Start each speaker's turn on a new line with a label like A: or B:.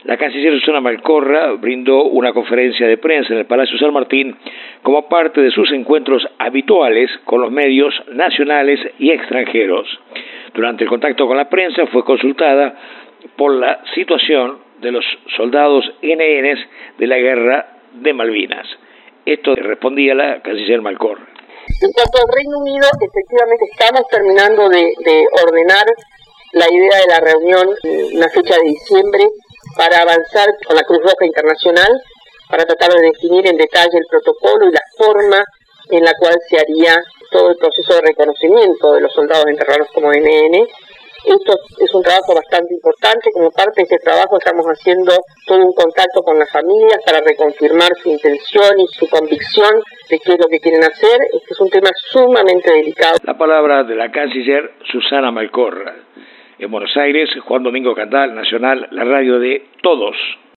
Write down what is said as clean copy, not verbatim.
A: La canciller Susana Malcorra brindó una conferencia de prensa en el Palacio San Martín como parte de sus encuentros habituales con los medios nacionales y extranjeros. Durante el contacto con la prensa fue consultada por la situación de los soldados NN de la guerra de Malvinas. Esto respondía la canciller Malcorra.
B: En cuanto al Reino Unido, efectivamente estamos terminando de ordenar la idea de la reunión, una fecha de diciembre, para avanzar con la Cruz Roja Internacional, para tratar de definir en detalle el protocolo y la forma en la cual se haría todo el proceso de reconocimiento de los soldados enterrados como NN. Esto es un trabajo bastante importante. Como parte de este trabajo estamos haciendo todo un contacto con las familias para reconfirmar su intención y su convicción de qué es lo que quieren hacer. Este es un tema sumamente delicado.
A: La palabra de la canciller Susana Malcorra. En Buenos Aires, Juan Domingo Candal, Nacional, la radio de todos.